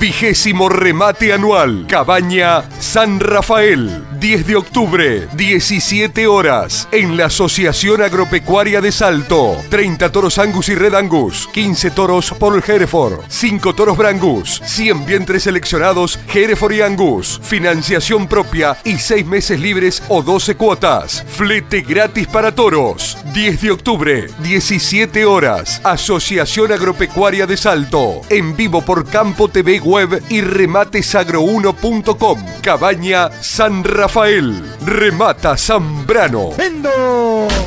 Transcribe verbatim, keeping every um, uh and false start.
Vigésimo remate anual. Cabaña San Rafael. diez de octubre, diecisiete horas. En la Asociación Agropecuaria de Salto. treinta toros Angus y Red Angus. quince toros Paul Hereford. cinco toros Brangus. cien vientres seleccionados Hereford y Angus. Financiación propia y seis meses libres o doce cuotas. Flete gratis para toros. diez de octubre, diecisiete horas. Asociación Agropecuaria de Salto. En vivo por Campo T V Web y rematesagro uno punto com. Cabaña San Rafael. Remata Zambrano. ¡Vendo!